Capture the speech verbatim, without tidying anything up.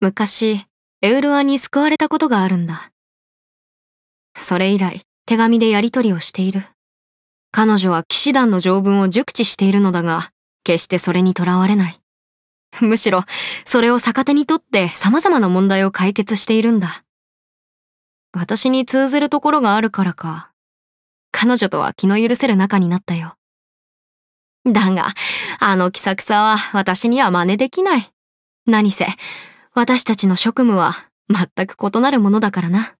昔、エウルアに救われたことがあるんだ。それ以来、手紙でやり取りをしている。彼女は騎士団の条文を熟知しているのだが、決してそれにとらわれない。むしろ、それを逆手にとって様々な問題を解決しているんだ。私に通ずるところがあるからか、彼女とは気の許せる仲になったよ。だが、あの気さくさは私には真似できない。何せ、私たちの職務は全く異なるものだからな。